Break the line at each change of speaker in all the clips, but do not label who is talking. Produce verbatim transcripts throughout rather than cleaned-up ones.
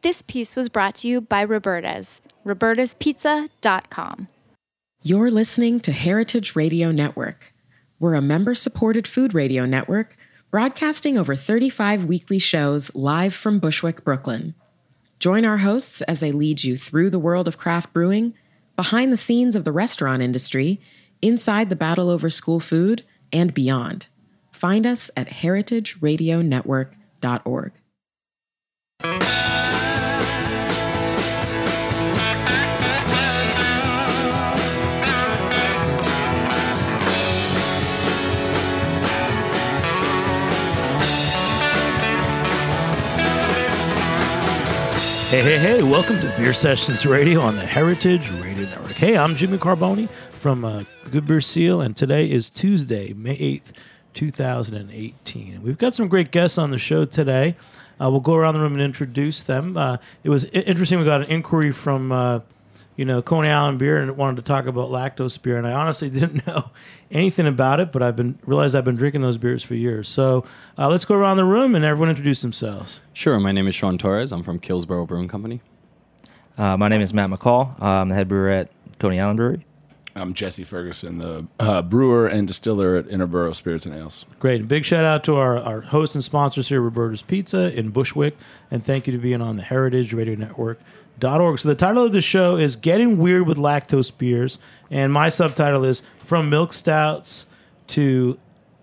This piece was brought to you by Roberta's, robertas pizza dot com.
You're listening to Heritage Radio Network. We're a member-supported food radio network broadcasting over thirty-five weekly shows live from Bushwick, Brooklyn. Join our hosts as they lead you through the world of craft brewing, behind the scenes of the restaurant industry, inside the battle over school food, and beyond. Find us at heritage radio network dot org.
Hey, hey, hey, welcome to Beer Sessions Radio on the Heritage Radio Network. Hey, I'm Jimmy Carboni from uh, Good Beer Seal, and today is Tuesday, May eighth, two thousand eighteen. And we've got some great guests on the show today. Uh, we'll go around the room and introduce them. Uh, it was I- interesting. We got an inquiry from, uh, you know, Coney Island Beer, and it wanted to talk about lactose beer, and I honestly didn't know anything about it, but I've been realized I've been drinking those beers for years. So uh, let's go around the room and everyone introduce themselves.
Sure. My name is Sean Torres. I'm from Killsborough Brewing Company.
Uh, my name is Matt McCall. Uh, I'm the head brewer at Coney Island Brewery.
I'm Jesse Ferguson, the uh, brewer and distiller at Interborough Spirits and Ales.
Great. Big shout out to our, our hosts and sponsors here, Roberta's Pizza in Bushwick, and thank you to being on the Heritage Radio Network. Dot org. So the title of the show is Getting Weird with Lactose Beers, and my subtitle is From Milk Stouts to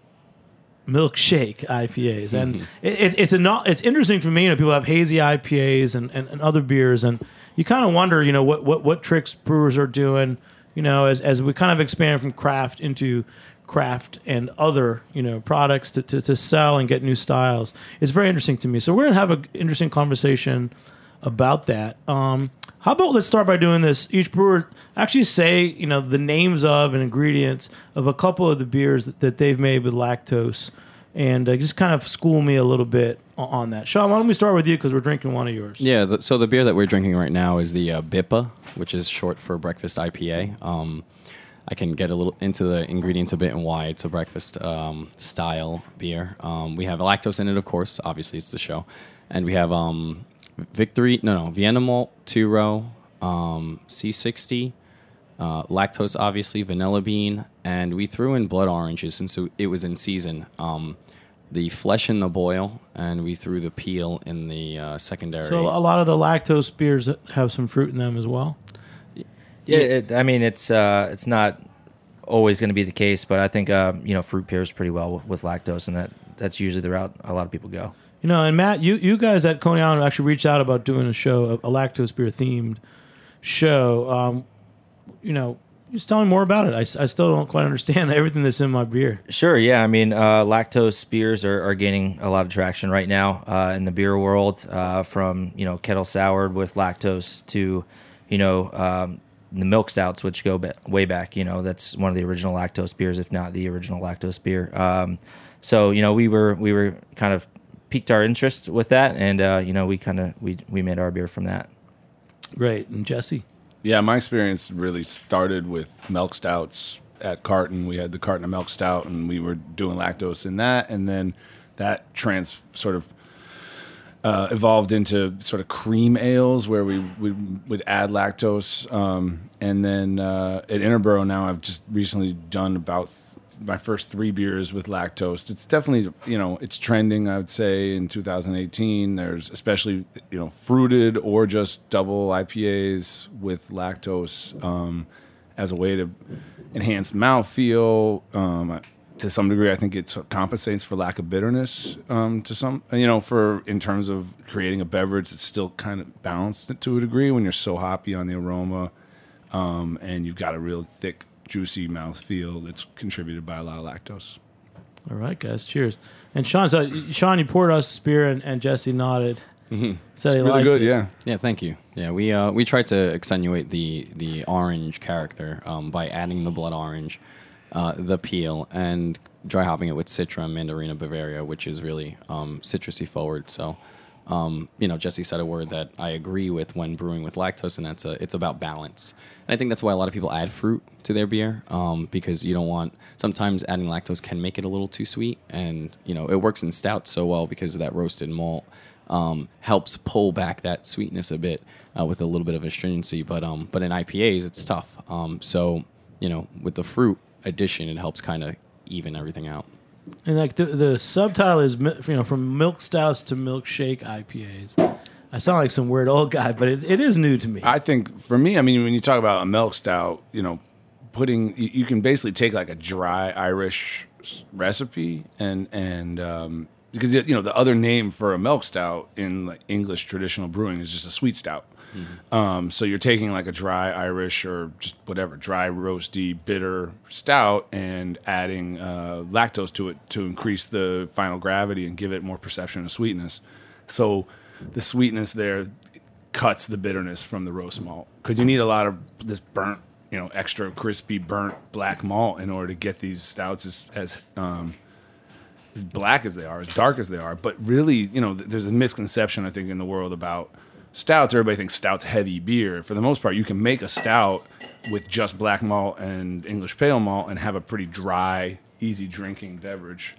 Milkshake I P As. And
Mm-hmm.
it, it, it's a not, it's interesting for me. You know, people have hazy I P As and, and, and other beers, and you kind of wonder, you know, what, what, what tricks brewers are doing, you know, as, as we kind of expand from craft into craft and other, you know, products to, to, to sell and get new styles. It's very interesting to me. So we're going to have an interesting conversation about that. Um, how about let's start by doing this. Each brewer actually say, you know, the names of and ingredients of a couple of the beers that, that they've made with lactose, and uh, just kind of school me a little bit on, on that. Sean, why don't we start with you because we're drinking one of yours?
Yeah, the, so the beer that we're drinking right now is the uh, B I P A, which is short for Breakfast I P A. Um, I can get a little into the ingredients a bit and why it's a breakfast um, style beer. Um, we have lactose in it, of course. Obviously, it's the show. And we have um, Victory, no, no, Vienna malt, two row, um, C sixty, uh, lactose, obviously, vanilla bean, and we threw in blood oranges since it was in season. Um, the flesh in the boil, and we threw the peel in the uh, secondary.
So a lot of the lactose beers have some fruit in them as well.
Yeah, it, I mean, it's uh, it's not always going to be the case, but I think uh, you know, fruit pairs pretty well with, with lactose, and that that's usually the route a lot of people go.
You know, and Matt, you, you guys at Coney Island actually reached out about doing a show, a, a lactose beer themed show. Um, you know, just tell me more about it. I, I still don't quite understand everything that's in my beer.
Sure, yeah. I mean, uh, lactose beers are, are gaining a lot of traction right now uh, in the beer world, uh, from, you know, kettle soured with lactose to, you know, um, the milk stouts, which go ba- way back. You know, that's one of the original lactose beers, if not the original lactose beer. Um, so, you know, we were we were kind of piqued our interest with that, and uh, you know, we kind of we we made our beer from that.
Great. And Jesse?
Yeah, my experience really started with milk stouts at Carton. We had the Carton of Milk Stout, and we were doing lactose in that, and then that trans sort of uh, evolved into sort of cream ales where we would, would add lactose. Um, and then uh, at Interborough now, I've just recently done about my first three beers with lactose. It's definitely, you know, it's trending, I would say, in two thousand eighteen. There's especially, you know, fruited or just double I P As with lactose um, as a way to enhance mouthfeel. Um, to some degree, I think it compensates for lack of bitterness um, to some, you know, for in terms of creating a beverage that's still kind of balanced to a degree when you're so hoppy on the aroma um, and you've got a real thick, juicy mouthfeel that's contributed by a lot of lactose.
All right, guys. Cheers. And Sean, so Sean, you poured us this beer, and, and Jesse nodded.
Mm-hmm.
So
It's
he
really
liked
good,
it.
yeah.
Yeah, thank you. Yeah, we uh, we tried to accentuate the the orange character um, by adding the blood orange, uh, the peel, and dry hopping it with Citra and Mandarina Bavaria, which is really um, citrusy forward. So, um, you know, Jesse said a word that I agree with when brewing with lactose, and that's a, it's about balance. And I think that's why a lot of people add fruit to their beer, um, because you don't want, sometimes adding lactose can make it a little too sweet, and, you know, it works in stouts so well because of that roasted malt. um, helps pull back that sweetness a bit uh, with a little bit of astringency. But um, but in I P As, it's tough. Um, so you know, with the fruit addition, it helps kind of even everything out.
And like the, the subtitle is, mi- you know, from milk stouts to milkshake I P As. I sound like some weird old guy, but it, it is new to me.
I think for me, I mean, when you talk about a milk stout, you know, putting you, you can basically take like a dry Irish s- recipe and and um, because you know the other name for a milk stout in like English traditional brewing is just a sweet stout. Mm-hmm. Um, so you're taking like a dry Irish or just whatever dry roasty bitter stout and adding uh, lactose to it to increase the final gravity and give it more perception of sweetness. So the sweetness there cuts the bitterness from the roast malt because you need a lot of this burnt, you know, extra crispy burnt black malt in order to get these stouts as as, um, as black as they are, as dark as they are. But really, you know, th- there's a misconception I think in the world about stouts. Everybody thinks stouts heavy beer. For the most part, you can make a stout with just black malt and English pale malt and have a pretty dry, easy drinking beverage.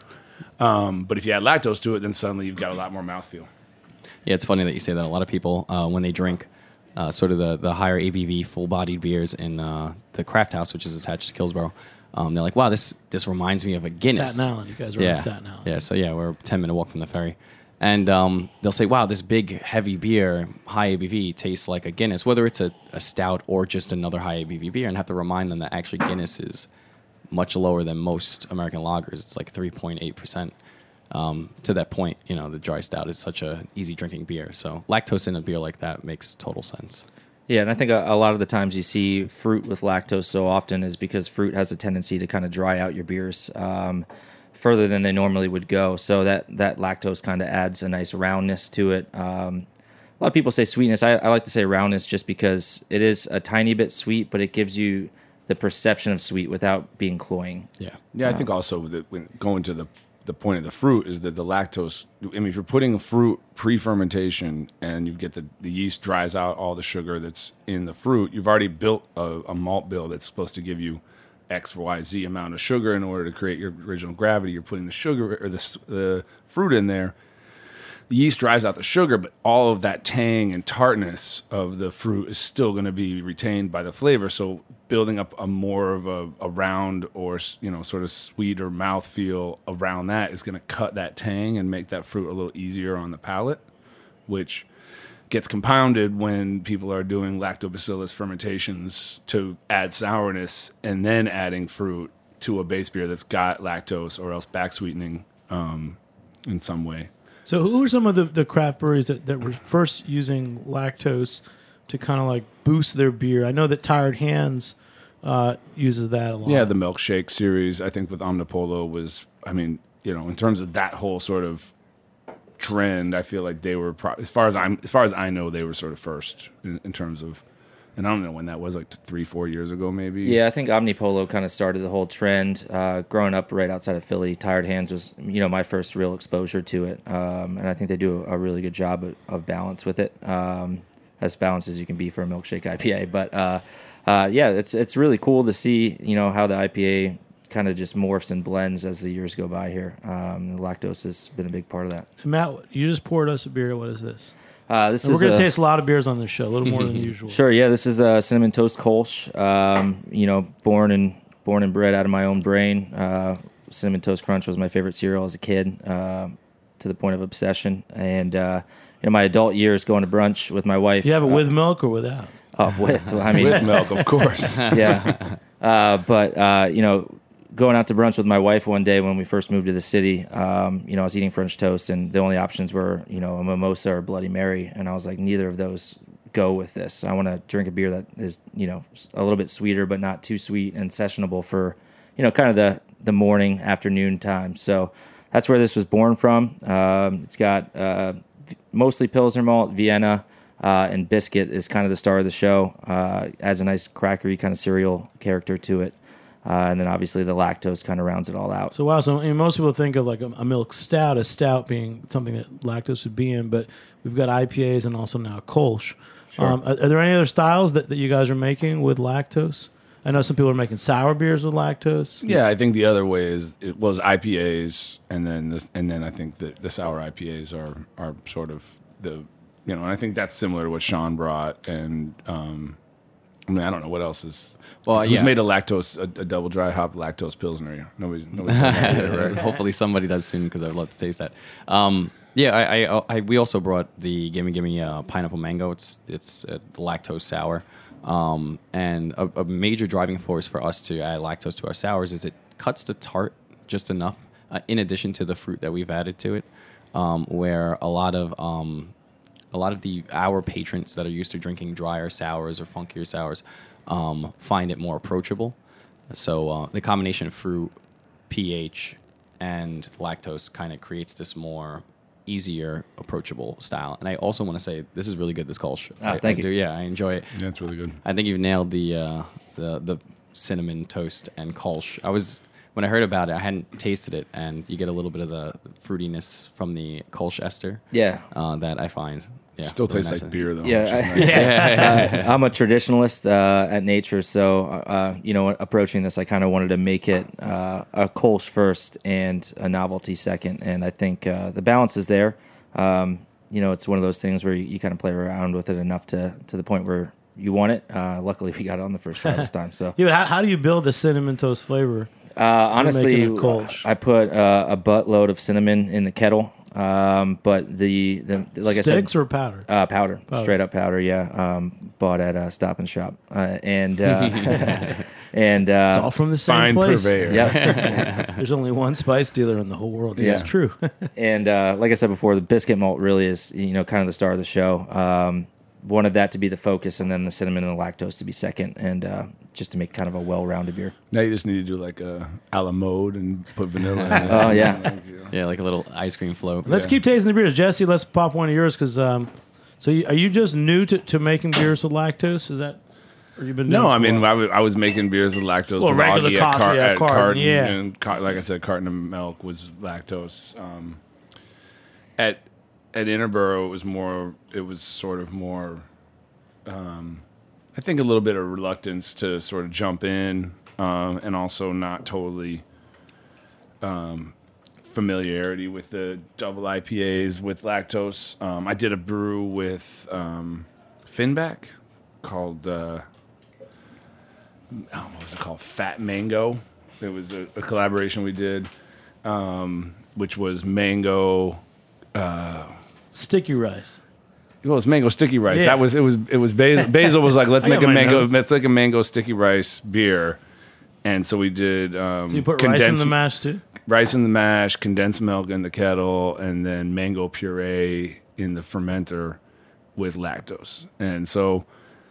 Um, but if you add lactose to it, then suddenly you've got a lot more mouthfeel.
Yeah, it's funny that you say that. A lot of people, uh, when they drink uh, sort of the, the higher A B V, full-bodied beers in uh, the Craft House, which is attached to Killsborough, um, they're like, wow, this this reminds me of a Guinness.
Staten Island. You guys are
yeah.
on Staten Island.
Yeah, so yeah, we're a ten-minute walk from the ferry. And um, they'll say, wow, this big, heavy beer, high A B V, tastes like a Guinness, whether it's a, a stout or just another high A B V beer, and have to remind them that actually Guinness is much lower than most American lagers. It's like three point eight percent. Um, to that point, you know, the dry stout is such a easy drinking beer. So lactose in a beer like that makes total sense.
Yeah, and I think a, a lot of the times you see fruit with lactose so often is because fruit has a tendency to kind of dry out your beers um, further than they normally would go. So that, that lactose kind of adds a nice roundness to it. Um, a lot of people say sweetness. I, I like to say roundness just because it is a tiny bit sweet, but it gives you the perception of sweet without being cloying.
Yeah.
Yeah, I think also with it, when going to the the point of the fruit is that the lactose, I mean, if you're putting a fruit pre-fermentation and you get the, the yeast dries out all the sugar that's in the fruit, you've already built a, a malt bill that's supposed to give you X, Y, Z amount of sugar in order to create your original gravity. You're putting the sugar or the, the fruit in there. The yeast dries out the sugar, but all of that tang and tartness of the fruit is still going to be retained by the flavor. So building up a more of a, a round or, you know, sort of sweeter mouthfeel around that is going to cut that tang and make that fruit a little easier on the palate, which gets compounded when people are doing lactobacillus fermentations to add sourness and then adding fruit to a base beer that's got lactose or else back sweetening um, in some way.
So who are some of the, the craft breweries that, that were first using lactose to kind of like boost their beer? I know that Tired Hands uh, uses that a lot.
Yeah, the milkshake series, I think with Omnipolo was, I mean, you know, in terms of that whole sort of trend, I feel like they were, pro- as far as I'm, as far as I know, they were sort of first in, in terms of, and I don't know when that was, like three, four years ago, maybe.
Yeah, I think Omnipolo kind of started the whole trend. Uh, growing up right outside of Philly, Tired Hands was, you know, my first real exposure to it, um, and I think they do a really good job of, of balance with it, um, as balanced as you can be for a milkshake I P A. But uh, uh, yeah, it's it's really cool to see, you know, how the I P A kind of just morphs and blends as the years go by here. Um, the lactose has been a big part of that.
Matt, you just poured us a beer. What is this?
Uh, this
And
is
we're going
a-
to taste a lot of beers on this show, a little more than usual.
Sure, yeah. This is a cinnamon toast Kolsch. Um, you know, born and born and bred out of my own brain. Uh, cinnamon toast crunch was my favorite cereal as a kid, uh, to the point of obsession. And uh, in my adult years, going to brunch with my wife.
You have it
uh,
with milk or without?
uh, with. I mean,
With milk, of course.
yeah. Uh, but uh, you know, going out to brunch with my wife one day when we first moved to the city, um, you know, I was eating French toast, and the only options were, you know, a mimosa or Bloody Mary, and I was like, neither of those go with this. I want to drink a beer that is, you know, a little bit sweeter, but not too sweet and sessionable for, you know, kind of the the morning, afternoon time. So that's where this was born from. Um, it's got uh, mostly Pilsner malt, Vienna. Uh, and biscuit is kind of the star of the show. Uh, adds a nice crackery kind of cereal character to it. Uh, and then obviously the lactose kind of rounds it all out.
So wow, so I mean, most people think of like a, a milk stout, a stout being something that lactose would be in, but we've got I P As and also now Kolsch.
Sure.
Um, are, are there any other styles that, that you guys are making with lactose? I know some people are making sour beers with lactose.
Yeah, I think the other way is it was I P As, and then this, and then I think that the sour I P As are are sort of the you know, and I think that's similar to what Sean brought, and um, I mean I don't know what else is.
Well,
who's
yeah.
made a lactose a, a double dry hop lactose pilsner? Nobody's nobody's done that yet, right?
Hopefully somebody does soon because I'd love to taste that. Um, yeah, I, I, I we also brought the Gimme Gimme uh, pineapple mango. It's it's uh, lactose sour, um, and a, a major driving force for us to add lactose to our sours is it cuts the tart just enough, uh, in addition to the fruit that we've added to it, um, where a lot of um, a lot of the our patrons that are used to drinking drier sours or funkier sours um, find it more approachable. So uh, the combination of fruit, pH, and lactose kind of creates this more easier, approachable style. And I also want to say this is really good. This Kolsch.
Ah,
I,
thank
I
you.
Do, yeah, I enjoy it.
Yeah, it's really good.
I think you've nailed the uh, the the cinnamon toast and Kolsch. I was when I heard about it, I hadn't tasted it, and you get a little bit of the fruitiness from the Kolsch ester.
Yeah.
uh, that I find. Yeah,
Still
really
tastes
nice.
like beer though.
Yeah,
which is
I-
nice.
uh, I'm a traditionalist uh, at nature, so uh, you know, approaching this, I kind of wanted to make it uh, a Kolsch first and a novelty second, and I think uh, the balance is there. Um, you know, it's one of those things where you, you kind of play around with it enough to to the point where you want it. Uh, luckily, we got it on the first try this time. So
Yeah, but how, how do you build the cinnamon toast flavor?
uh, honestly,
making a Kolsch.
I put uh, a buttload of cinnamon in the kettle, um, but the, the like I said,
Sticks or powder?
Uh, powder, straight up powder. Yeah, um, bought at uh, Stop and Shop, uh, and uh, and uh,
It's all from the same
Fine
place.
purveyor.
yeah,
There's only one spice dealer in the whole world.
Yeah.
It's true.
and uh, like I said before, the biscuit malt really is you know kind of the star of the show. Um, wanted that to be the focus, and then the cinnamon and the lactose to be second, and uh, just to make kind of a well-rounded beer.
Now you just need to do like a a la mode and put vanilla in it.
Oh, yeah.
Like, you know.
Yeah, like a little ice cream float.
Let's
Yeah.
keep tasting the beers. Jesse, let's pop one of yours because. Um, so, you, are you just new to, to making beers with lactose? Is that? Or you been? doing
No,
it
I
for a
mean,
while?
I was, I was making beers with lactose.
Well,
with
regular
Augie
coffee
at,
at
at
Carton,
Carton,
yeah.
and car, like I said, carton of milk was lactose. Um, at at Interboro, it was more. It was sort of more. Um, I think a little bit of reluctance to sort of jump in, um, and also not totally. Um, familiarity with the double I P As with lactose. Um, I did a brew with um, Finback called uh, oh, what was it called? Fat Mango. It was a, a collaboration we did, um, which was mango.
Sticky rice.
Well, it's mango sticky rice.
Yeah.
That was it. Was it was Basil? Basil was like, let's
I got
make a
my
mango.
notes.
Let's make a mango sticky rice beer, and so we did. Um,
So you put rice in
condensed-
the mash too?
rice in the mash, condensed milk in the kettle, and then mango puree in the fermenter with lactose. And so,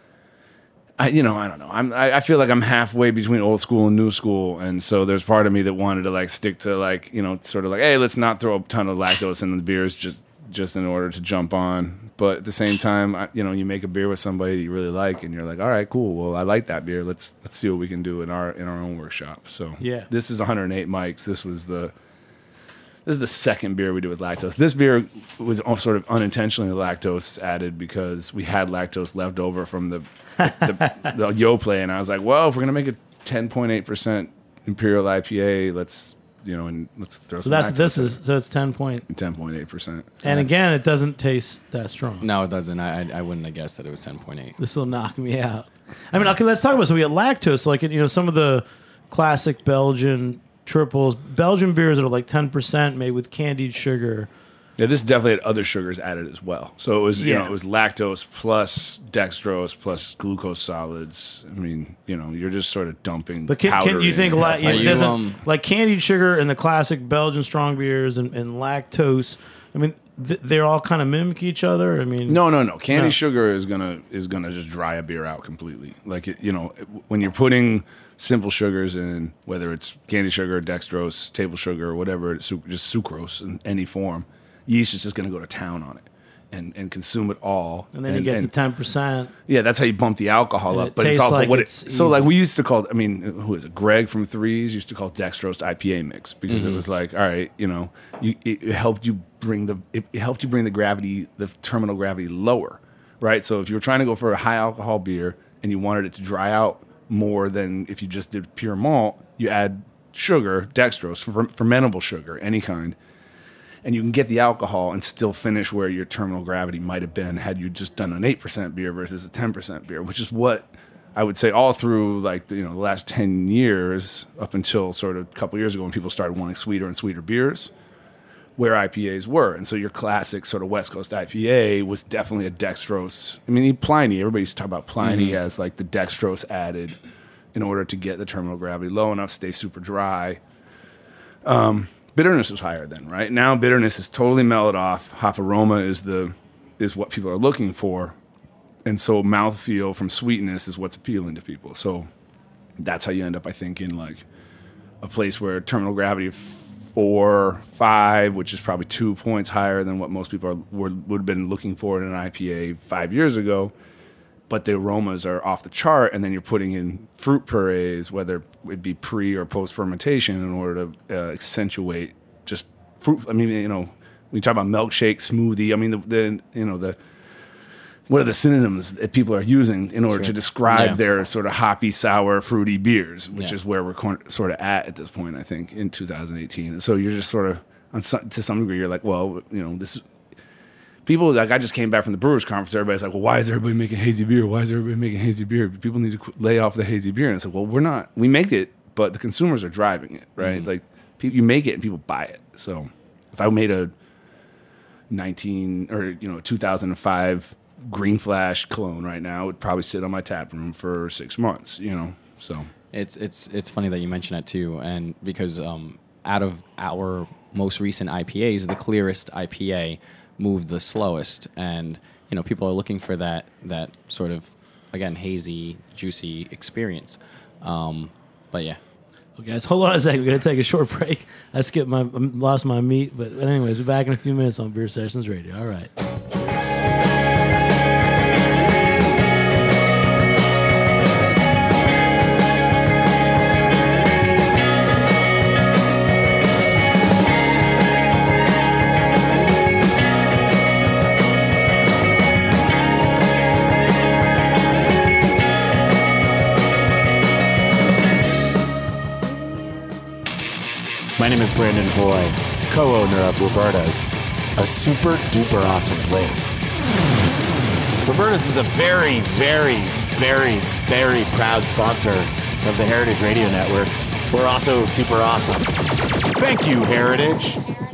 I, you know, I don't know. I'm, I, I feel like I'm halfway between old school and new school, and so there's part of me that wanted to like stick to like, you know, sort of like, hey, let's not throw a ton of lactose in the beers just just in order to jump on. But at the same time, I, you know, you make a beer with somebody that you really like, and you're like, all right, cool. Well, I like that beer. Let's let's see what we can do in our in our own workshop. So
Yeah.
this is one hundred eight mics. This was the this is the second beer we did with lactose. This beer was all sort of unintentionally lactose added because we had lactose left over from the the, the Yoplait, and I was like, well, if we're gonna make a ten point eight percent Imperial I P A, let's you know, and let's throw
So
some
that's
lactose
this
in
is so it's ten point.
it. ten point eight percent.
And again, it doesn't taste that strong.
No, it doesn't. I I I wouldn't have guessed that it was ten point eight.
This will knock me out. I mean, okay, let's talk about so we got lactose, like you know, some of the classic Belgian triples, Belgian beers that are like ten percent made with candied sugar.
Yeah, this definitely had other sugars added as well. So it was, you
Yeah.
know, it was lactose plus dextrose plus glucose solids. I mean, you know, you're just sort of dumping.
But can,
powder
can you
in.
think la- it
you,
doesn't
um,
like candied sugar and the classic Belgian strong beers and, and lactose? I mean, th- they're all kind of mimic each other. I mean,
No, no, no. Candy
No.
sugar is gonna is gonna just dry a beer out completely. Like it, you know, when you're putting simple sugars in, whether it's candy sugar, dextrose, table sugar, or whatever, it's su- just sucrose in any form, yeast is just gonna go to town on it and, and consume it all.
and then you get the ten percent.
Yeah, that's how you bump the alcohol
And
up.
it
But it's
tastes
all
like
but what
it's
it, so
easy.
like we used to call. I mean, who is it? Greg from Threes used to call dextrose I P A mix because
Mm-hmm.
it was like, all right, you know, you, it, it helped you bring the it, it helped you bring the gravity, the terminal gravity lower, right? So if you were trying to go for a high alcohol beer and you wanted it to dry out more than if you just did pure malt. You add sugar, dextrose, fer- fermentable sugar, any kind, and you can get the alcohol and still finish where your terminal gravity might have been had you just done an eight percent beer versus a ten percent beer, which is what I would say all through like you know the last ten years up until sort of a couple years ago when people started wanting sweeter and sweeter beers, where I P As were. And so your classic sort of West Coast I P A was definitely a dextrose. I mean, Pliny, everybody used to talk about Pliny mm-hmm. as like the dextrose added in order to get the terminal gravity low enough, stay super dry. Um, bitterness was higher then, right? Now bitterness is totally mellowed off. Hop aroma is the is what people are looking for. And so mouthfeel from sweetness is what's appealing to people. So that's how you end up, I think, in like a place where terminal gravity of four, five, which is probably two points higher than what most people are, were, would have been looking for in an I P A five years ago. But the aromas are off the chart, and then you're putting in fruit purees, whether it be pre or post fermentation, in order to uh, accentuate just fruit. I mean, you know, when you talk about milkshake, smoothie. I mean, the, the you know the what are the synonyms that people are using in order sure. to describe yeah. their sort of hoppy, sour, fruity beers, which yeah. is where we're cor- sort of at at this point, I think, in two thousand eighteen. And so you're just sort of, on some, to some degree, you're like, well, you know, this. People, like, I just came back from the Brewers Conference. Everybody's like, well, why is everybody making hazy beer? Why is everybody making hazy beer? People need to qu- lay off the hazy beer. And I said, well, we're not. We make it, but the consumers are driving it, right? Mm-hmm. Like, pe- you make it and people buy it. So if I made a nineteen or, you know, two thousand five Green Flash cologne right now, it would probably sit on my tap room for six months, you know? So
it's it's it's funny that you mention that too. And because um, out of our most recent I P As, the clearest I P A moved the slowest, and you know people are looking for that that sort of again hazy, juicy experience. Um, but yeah.
Well, guys, hold on a second. We're gonna take a short break. I skipped my lost my meat, but anyways, we're back in a few minutes on Beer Sessions Radio. All right.
My name is Brandon Hoy, co-owner of Roberta's, a super duper awesome place. Roberta's is a very, very, very, very proud sponsor of the Heritage Radio Network. We're also super awesome. Thank you, Heritage.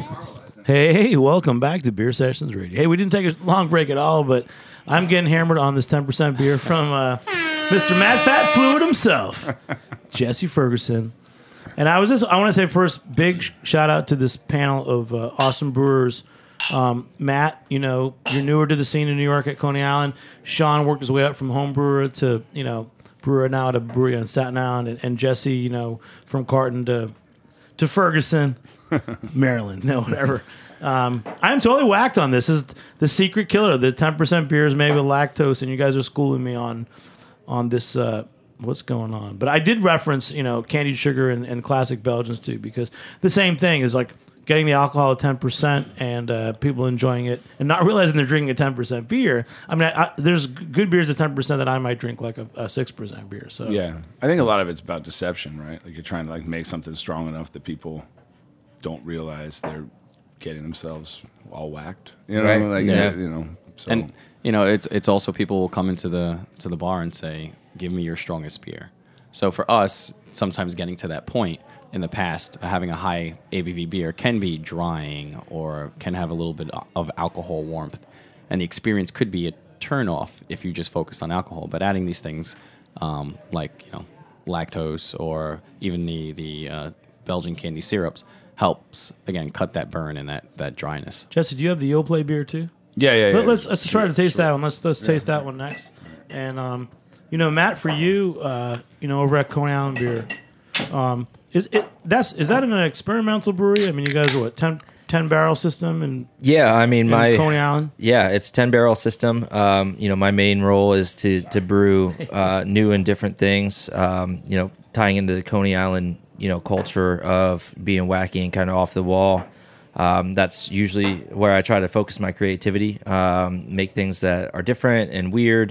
Hey, welcome back to Beer Sessions Radio. Hey, we didn't take a long break at all, but I'm getting hammered on this ten percent beer from uh, Mister Mad Fat Fluid himself, Jesse Ferguson. And I was just, I want to say first, big sh- shout out to this panel of uh, awesome brewers. Um, Matt, you know, you're newer to the scene in New York at Coney Island. Sean worked his way up from home brewer to, you know, brewer now at a brewery on Staten Island. And, and Jesse, you know, from Carton to to Ferguson, Maryland, no, whatever. Um, I'm totally whacked on this. This is the secret killer, the ten percent beers made with lactose, and you guys are schooling me on on this uh what's going on. But I did reference, you know, candied sugar and, and classic Belgians too, because the same thing is like getting the alcohol at ten percent and uh, people enjoying it and not realizing they're drinking a ten percent beer. I mean, I, I, there's good beers at ten percent that I might drink like a, a six percent beer. So
yeah, I think a lot of it's about deception, right? Like you're trying to like make something strong enough that people don't realize they're getting themselves all whacked. You know,
right.
like
yeah.
you know, so.
And you know, it's it's also people will come into the to the bar and say, give me your strongest beer. So for us, sometimes getting to that point in the past, having a high A B V beer can be drying or can have a little bit of alcohol warmth. And the experience could be a turnoff if you just focus on alcohol. But adding these things um, like, you know, lactose or even the, the uh, Belgian candy syrups helps, again, cut that burn and that, that dryness.
Jesse, do you have the Yoplait beer too?
Yeah, yeah, yeah.
Let, let's let's
sure,
try to taste
sure.
that one. Let's let's taste yeah. that one next. And um, you know, Matt, for you, uh, you know, over at Coney Island Beer, um, is it that's is that an experimental brewery? I mean, you guys are what ten, ten barrel system and
yeah, I mean my
Coney Island.
Yeah, it's ten barrel system. Um, you know, my main role is to to brew uh, new and different things. Um, you know, tying into the Coney Island, you know, culture of being wacky and kind of off the wall. Um, that's usually where I try to focus my creativity, um, make things that are different and weird.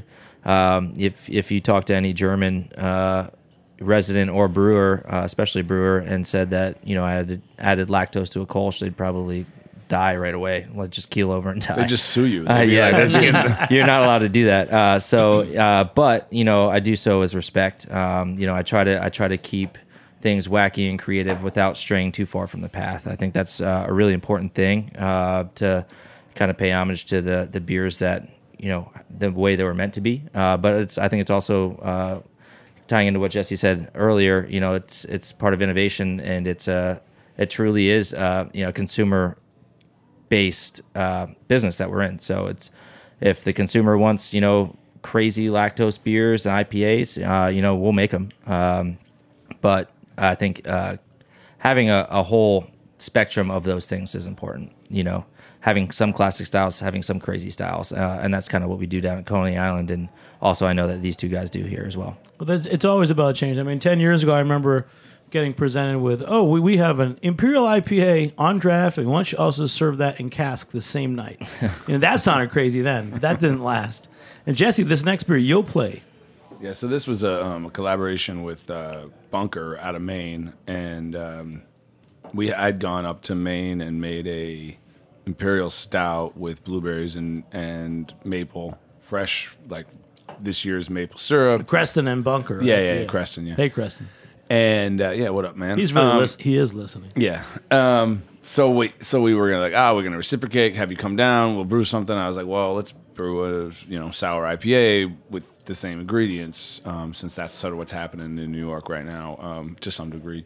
um, if if you talk to any German uh, resident or brewer, uh, especially brewer, and said that you know I added, added lactose to a Kolsch, they'd probably die right away. Like just keel over and die.
They just sue you.
Uh, yeah,
like,
that's, you're, you're not allowed to do that. Uh, so, uh, but you know, I do so with respect. Um, you know, I try to I try to keep things wacky and creative without straying too far from the path. I think that's uh, a really important thing uh, to kind of pay homage to the the beers that you know the way they were meant to be. Uh, but it's I think it's also uh, tying into what Jesse said earlier. You know, it's it's part of innovation, and it's uh, it truly is uh, you know consumer based uh, business that we're in. So it's if the consumer wants you know crazy lactose beers and I P As, uh, you know we'll make them. Um, but I think uh, having a, a whole spectrum of those things is important. You know, having some classic styles, having some crazy styles, uh, and that's kind of what we do down at Coney Island. And also, I know that these two guys do here as well.
Well, that's, it's always about change. I mean, ten years ago, I remember getting presented with, oh, we, we have an Imperial I P A on draft, and why don't you also serve that in cask the same night? You know, that sounded crazy then, but that didn't last. And Jesse, this next beer, you'll play.
Yeah, so this was a, um, a collaboration with uh, Bunker out of Maine, and um, we I'd gone up to Maine and made a Imperial Stout with blueberries and, and maple, fresh, like this year's maple syrup.
Creston and Bunker. Right?
Yeah, yeah, yeah, Creston, yeah.
Hey, Creston.
And uh, yeah, what up, man?
He's really
um,
lis- he is listening.
Yeah. Um, so we so we were gonna like, ah, we're gonna reciprocate, have you come down, we'll brew something. I was like, well, let's brew a you know sour I P A with the same ingredients, um, since that's sort of what's happening in New York right now, um, to some degree.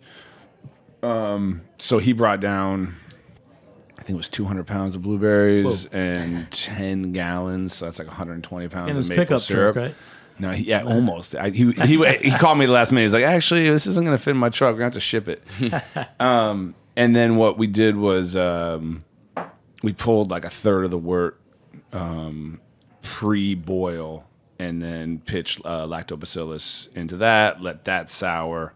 Um, so he brought down, I think it was two hundred pounds of blueberries Whoa. and ten gallons, so that's like one hundred twenty pounds
in
of
his
maple
pickup
syrup.
truck, right?
No, he, yeah, almost. I, he he he called me the last minute. He's like, actually, this isn't going to fit in my truck. We're going to have to ship it. um, and then what we did was um, we pulled like a third of the wort um, pre-boil, and then pitched uh, lactobacillus into that. Let that sour.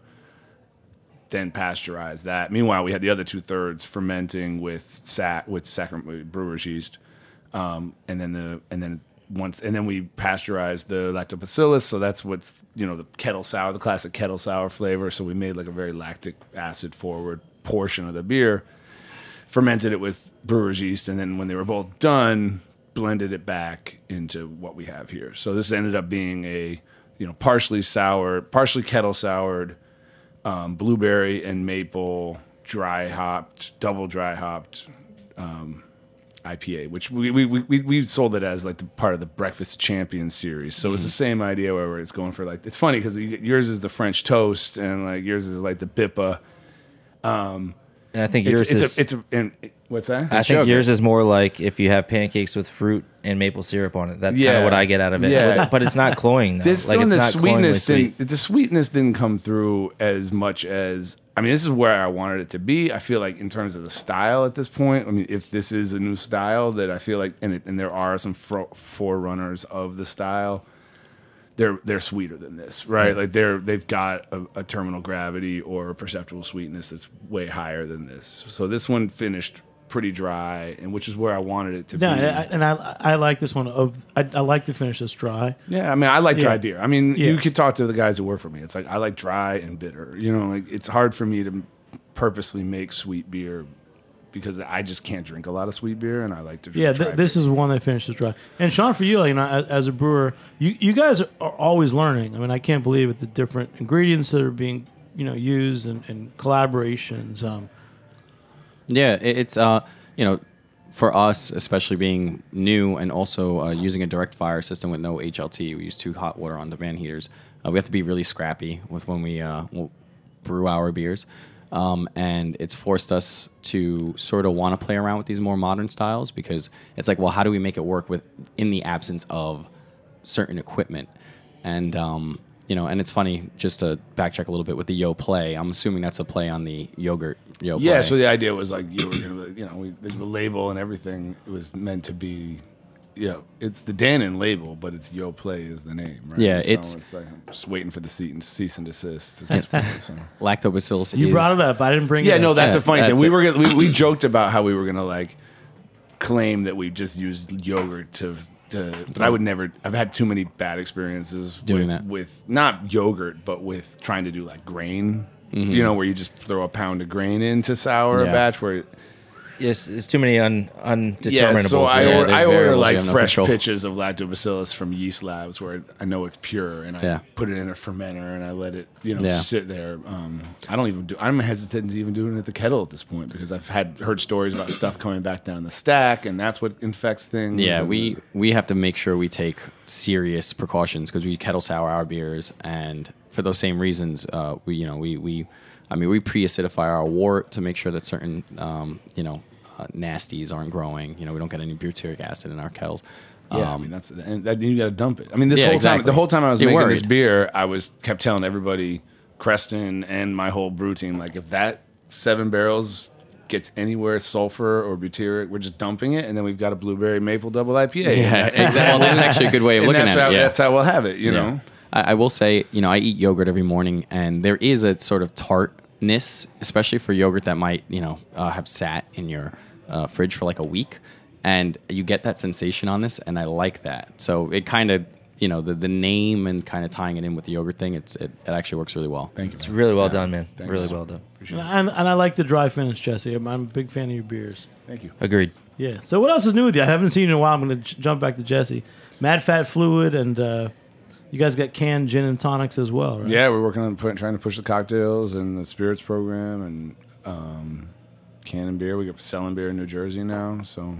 Then pasteurize that. Meanwhile, we had the other two thirds fermenting with sat with Sacrament brewer's yeast, um, and then the and then. Once and then we pasteurized the lactobacillus, so that's what's you know the kettle sour, the classic kettle sour flavor. So we made like a very lactic acid forward portion of the beer, fermented it with brewer's yeast, and then when they were both done, blended it back into what we have here. So this ended up being a you know partially sour, partially kettle soured, um, blueberry and maple dry hopped, double dry hopped. Um, I P A, which we we we we sold it as like the part of the Breakfast Champions series. So mm-hmm. it's the same idea where it's going for like it's funny because yours is the French toast and like yours is like the B I P A. Um,
and I think
it's,
yours
it's
is
a, it's a, and what's that?
I
It's
think
yogurt.
yours is more like if you have pancakes with fruit and maple syrup on it. That's kind
Yeah.
of what I get out of it.
Yeah.
But it's not cloying though.
This
like
one,
it's
the
not
sweetness
cloyingly
didn't
sweet.
the sweetness didn't come through as much as I mean this is where I wanted it to be. I feel like in terms of the style at this point, I mean if this is a new style that I feel like and it, and there are some fro- forerunners of the style, they're they're sweeter than this, right?
Yeah.
Like they're they've got a, a terminal gravity or a perceptual sweetness that's way higher than this. So this one finished pretty dry, and which is where I wanted it to
No,
be.
and I, and I I like this one. Of I, I like to finish this dry.
Yeah, I mean, I like dry
Yeah.
beer. I mean,
Yeah.
you could talk to the guys who work for me. It's like I like dry and bitter. You know, like it's hard for me to purposely make sweet beer because I just can't drink a lot of sweet beer, and I like to drink
Yeah,
dry
th- this
beer.
is one that finishes dry. And Sean, for you, like, you know, as, as a brewer, you, you guys are always learning. I mean, I can't believe it, the different ingredients that are being you know used and, and collaborations. Um,
Yeah, it, it's uh, you know, for us, especially being new and also uh, using a direct fire system with no H L T, we use two hot water on demand heaters. Uh, we have to be really scrappy with when we uh, will brew our beers, um, and it's forced us to sort of want to play around with these more modern styles because it's like, well, how do we make it work with in the absence of certain equipment? And um, you know, and it's funny just to backtrack a little bit with the Yo Play. I'm assuming that's a play on the yogurt Yo Play.
Yeah, so the idea was like you were gonna, you know, we, the label and everything was meant to be, you know, it's the Dannon label, but it's Yo Play is the name, right?
Yeah,
so
it's-
it's like I'm just waiting for the cease and, cease and desist. At this point, so.
Lactobacillus
you
is...
brought it up. I didn't bring
Yeah,
it
no,
up.
that's
Yeah,
a funny
that's
thing. We
it.
were gonna, we, we joked about how we were gonna like claim that we just used yogurt to. to but I would never. I've had too many bad experiences
Doing
with,
that.
with not yogurt, but with trying to do like grain.
Mm-hmm.
You know, where you just throw a pound of grain into sour
Yeah.
batch. Where
Yes, it's too many un, undeterminables.
yeah, so I,
there.
or,
there's
I order
variables
like
you have no
fresh
control.
pitches of lactobacillus from Yeast Labs, where I know it's pure, and I
Yeah.
put it in a fermenter and I let it, you know,
Yeah.
sit there. Um, I don't even do. I'm hesitant to even do it at the kettle at this point because I've had heard stories about stuff coming back down the stack, and that's what infects things.
Yeah,
and-
we we have to make sure we take serious precautions because we kettle sour our beers, and for those same reasons, uh, we you know we we, I mean we pre-acidify our wort to make sure that certain um, you know uh, nasties aren't growing. You know we don't get any butyric acid in our kettles.
Yeah, I
Um,
mean that's and that, you got to dump it. I mean this
Yeah,
whole time,
exactly.
the whole time I was
You're
making this
worried.
beer, I was kept telling everybody, Creston and my whole brew team, like if that seven barrels gets anywhere sulfur or butyric, we're just dumping it, and then we've got a blueberry maple double I P A.
yeah, exactly. Well, that's actually a good way of
And
looking
that's
at
how,
it. Yeah.
That's how we'll have it. You
Yeah.
know.
I, I will say, you know, I eat yogurt every morning, and there is a sort of tartness, especially for yogurt that might, you know, uh, have sat in your uh, fridge for like a week, and you get that sensation on this, and I like that. So it kind of, you know, the, the name and kind of tying it in with the yogurt thing, it's it, it actually works really well.
Thank you.
It's
man.
really well done, man.
Thanks.
Really well done.
And, and, and I like the dry finish, Jesse. I'm, I'm a big fan of your beers.
Thank you.
Agreed.
Yeah. So what else is new with you? I haven't seen you in a while. I'm going to j- jump back to Jesse. Mad Fat Fluid, and uh, you guys got canned gin and tonics as well, right?
Yeah, we're working on put, trying to push the cocktails and the spirits program and um, canning beer. We got selling beer in New Jersey now. So,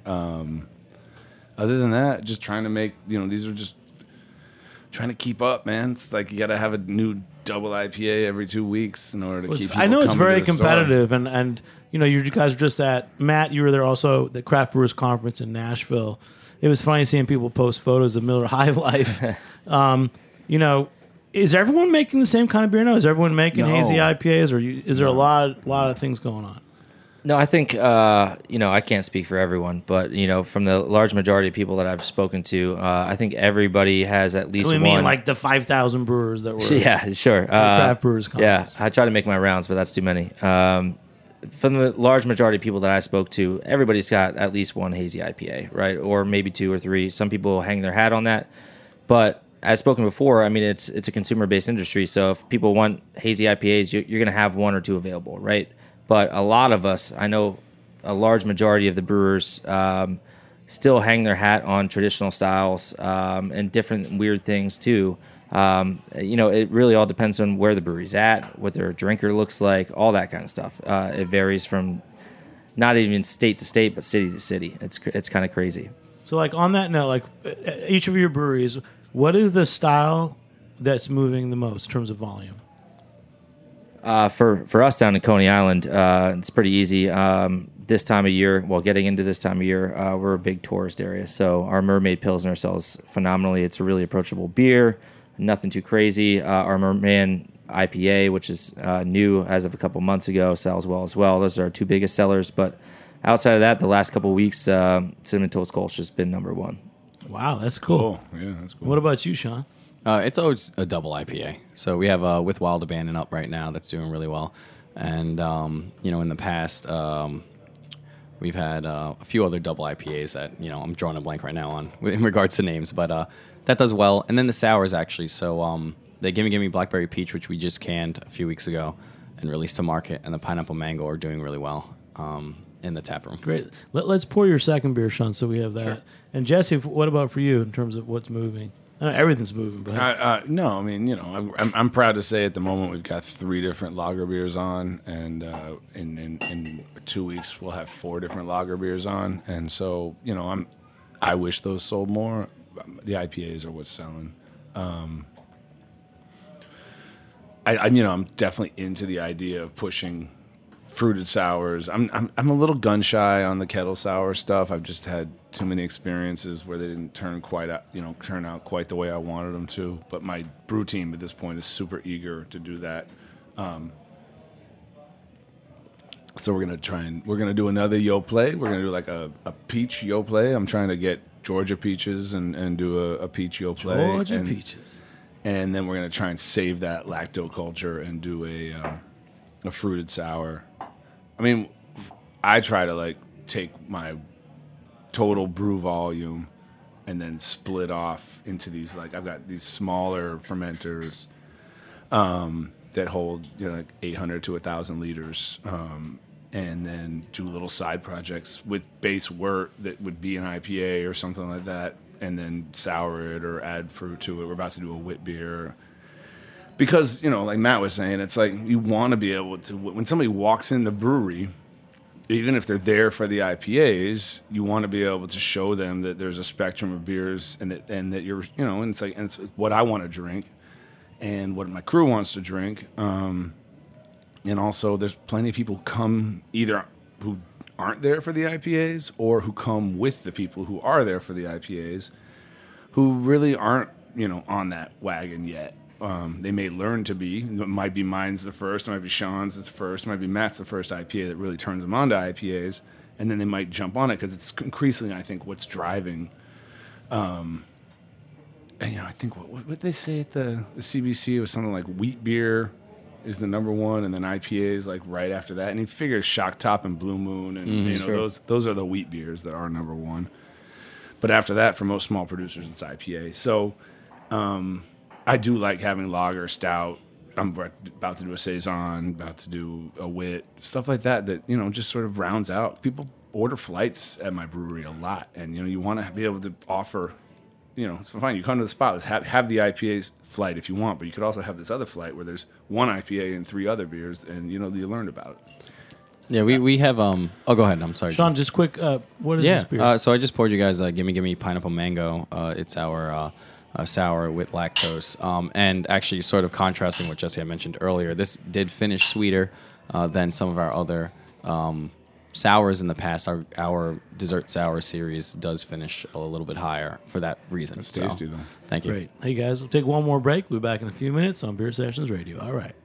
um, other than that, just trying to make you know these are just trying to keep up, man. It's like you got to have a new double I P A every two weeks in order to
Well,
keep.
it's-
People
I know it's
coming to
very
the store.
competitive, and, and you know you guys were just at Matt. You were there also at the Craft Brewers Conference in Nashville. It was funny seeing people post photos of Miller High Life. um, you know, is everyone making the same kind of beer now? Is everyone making
No.
hazy I P As, or you, is there a lot lot of things going on?
No, I think uh, you know I can't speak for everyone, but you know from the large majority of people that I've spoken to, uh, I think everybody has at least
We
one.
mean like the five thousand brewers that were.
Yeah, sure. Uh,
Craft Brewers
Yeah,
Conference.
I try to make my rounds, but that's too many. Um, from the large majority of people that I spoke to, everybody's got at least one hazy I P A, right? Or maybe two or three. Some people hang their hat on that. But as spoken before, I mean, it's it's a consumer-based industry. So if people want hazy I P As, you're, you're going to have one or two available, right? But a lot of us, I know a large majority of the brewers um, still hang their hat on traditional styles um, and different weird things too. Um, you know, it really all depends on where the brewery's at, what their drinker looks like, all that kind of stuff. Uh, it varies from not even state to state, but city to city. It's it's kind of crazy.
So, like on that note, like uh, each of your breweries, what is the style that's moving the most in terms of volume?
Uh, for for us down in Coney Island, uh, it's pretty easy. Um, this time of year, well, getting into this time of year, uh, we're a big tourist area. So our Mermaid Pilsner sells phenomenally. It's a really approachable beer, nothing too crazy. Uh, our Merman I P A, which is uh, new as of a couple months ago, sells well as well. Those are our two biggest sellers. But outside of that, the last couple of weeks, uh, Cinnamon Toast Kolsch has been number one.
Wow, that's cool.
Oh, yeah, that's cool.
What about you, Sean?
Uh, it's always a double I P A. So we have uh, With Wild Abandon up right now that's doing really well. And, um, you know, in the past, um, we've had uh, a few other double I P As that, you know, I'm drawing a blank right now on in regards to names. But uh, that does well. And then the sours, actually. So um, the Gimme Gimme Blackberry Peach, which we just canned a few weeks ago and released to market, and the Pineapple Mango are doing really well um, in the tap room.
Great. Let, let's pour your second beer, Sean, so we have that. Sure. And Jesse, what about for you in terms of what's moving? I know everything's moving, but
Uh, uh, no, I mean, you know, I'm, I'm proud to say at the moment we've got three different lager beers on, and uh, in, in in two weeks we'll have four different lager beers on, and so you know, I'm I wish those sold more. The I P As are what's selling. Um, I, I'm you know I'm definitely into the idea of pushing fruited sours. I'm I'm I'm a little gun shy on the kettle sour stuff. I've just had too many experiences where they didn't turn quite out, you know, turn out quite the way I wanted them to. But my brew team at this point is super eager to do that. Um, so we're gonna try and we're gonna do another yo play. We're gonna do like a, a peach yo play. I'm trying to get Georgia peaches and, and do a, a peach yo play.
Georgia
and,
peaches.
And then we're gonna try and save that lactoculture and do a um, a fruited sour. I mean, I try to like take my total brew volume, and then split off into these, like, I've got these smaller fermenters um, that hold, you know, like eight hundred to one thousand liters, um, and then do little side projects with base wort that would be an I P A or something like that, and then sour it or add fruit to it. We're about to do a wit beer. Because, you know, like Matt was saying, it's like you want to be able to, when somebody walks in the brewery, even if they're there for the I P As, you want to be able to show them that there's a spectrum of beers, and that and that you're, you know, and it's like, and it's what I want to drink, and what my crew wants to drink, um, and also there's plenty of people who come either who aren't there for the I P As or who come with the people who are there for the I P As, who really aren't, you know, on that wagon yet. Um, they may learn to be. It might be mine's the first. It might be Sean's the first. It might be Matt's the first I P A that really turns them on to I P As. And then they might jump on it because it's increasingly, I think, what's driving. Um, and, you know, I think, what what did they say at the, the C B C? It was something like wheat beer is the number one, and then I P A is like right after that. And he figures Shock Top and Blue Moon, and
Mm-hmm,
you know
sure.
those those are the wheat beers that are number one. But after that, for most small producers, it's I P A. So um, I do like having lager, stout. I'm about to do a saison, about to do a wit, stuff like that. That you know just sort of rounds out. People order flights at my brewery a lot, and you know you want to be able to offer. You know, it's fine. You come to the spot. Let's have, have the I P A flight if you want, but you could also have this other flight where there's one I P A and three other beers, and you know you learned about it.
Yeah, we, we have. Um. Oh, go ahead. I'm sorry.
Sean, just quick. Uh, what is
yeah.
this beer?
Uh, so I just poured you guys uh, Gimme Gimme Pineapple Mango. Uh, it's our uh, uh, sour with lactose. Um, and actually, sort of contrasting what Jesse had mentioned earlier, this did finish sweeter uh, than some of our other um, sours in the past. Our our dessert sour series does finish a little bit higher for that reason.
It's
So,
tasty though.
Thank you.
Great. Hey, guys, we'll take one more break. We'll be back in a few minutes on Beer Sessions Radio. All right.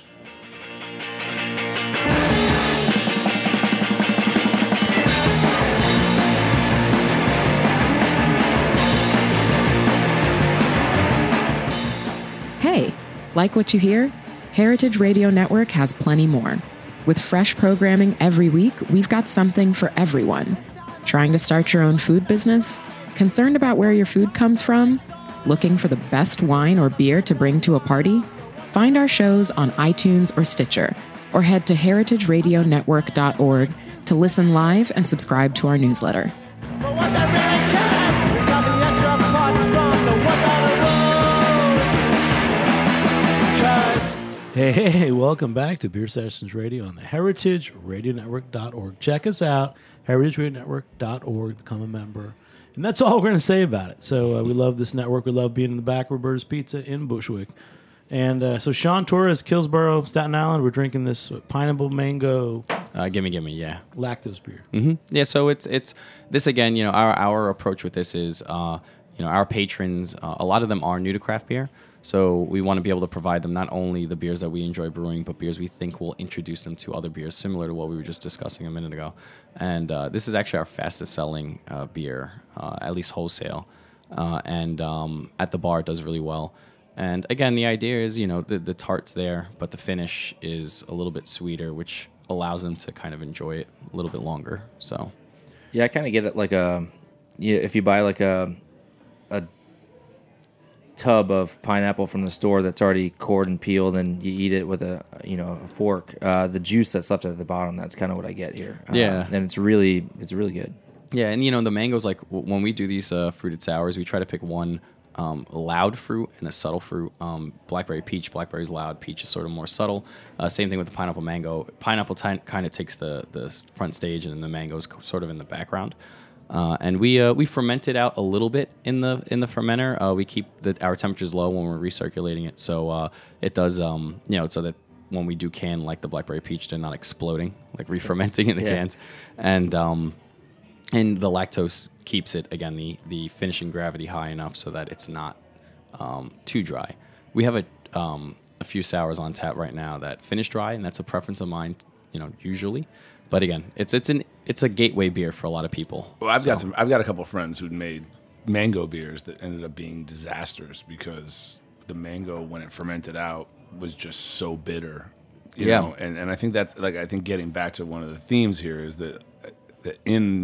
Hey, like what you hear? Heritage Radio Network has plenty more. With fresh programming every week, we've got something for everyone. Trying to start your own food business? Concerned about where your food comes from? Looking for the best wine or beer to bring to a party? Find our shows on iTunes or Stitcher, or head to heritage radio network dot org to listen live and subscribe to our newsletter.
But what they really care, we got the extra parts from the one dollar road. 'Cause
Hey, hey, hey, welcome back to Beer Sessions Radio on the heritage radio network dot org. Check us out, heritage radio network dot org. Become a member. And that's all we're going to say about it. So uh, we love this network. We love being in the back of Roberta's Pizza in Bushwick. And uh, so Sean Torres, Killsborough, Staten Island, we're drinking this uh, pineapple mango
Uh, gimme Gimme, yeah.
lactose beer.
hmm Yeah, so it's it's this again. You know, our our approach with this is, uh, you know, our patrons. Uh, a lot of them are new to craft beer, so we want to be able to provide them not only the beers that we enjoy brewing, but beers we think will introduce them to other beers, similar to what we were just discussing a minute ago. And uh, this is actually our fastest selling uh, beer, uh, at least wholesale, uh, and um, at the bar it does really well. And again, the idea is, you know, the the tart's there, but the finish is a little bit sweeter, which allows them to kind of enjoy it a little bit longer. So,
Yeah, I kind of get it like a, yeah, if you buy like a a tub of pineapple from the store that's already cored and peeled, and you eat it with a you know a fork. Uh, the juice that's left at the bottom, that's kind of what I get here. Uh,
Yeah.
and it's really it's really good.
yeah, and you know, the mangoes, like w- when we do these uh, fruited sours, we try to pick one um, loud fruit and a subtle fruit. Um, blackberry peach, blackberry's loud, peach is sort of more subtle. Uh, same thing with the pineapple mango. Pineapple ti- kind of takes the, the front stage, and then the mango's co- sort of in the background. Uh, and we uh, we ferment it out a little bit in the in the fermenter. Uh, we keep the, our temperatures low when we're recirculating it, so uh, it does um, you know so that when we do can, like the blackberry peach, they're not exploding, like re-fermenting in the
Yeah.
cans, and um, and the lactose keeps it again the the finishing gravity high enough so that it's not um, too dry. We have a um, a few sours on tap right now that finish dry, and that's a preference of mine, you know, usually. But again, it's it's an it's a gateway beer for a lot of people.
Well, I've got
So-
some. I've got a couple of friends who'd made mango beers that ended up being disasters because the mango, when it fermented out, was just so bitter. You
Yeah.
know? and and I think that's like I think getting back to one of the themes here is that that in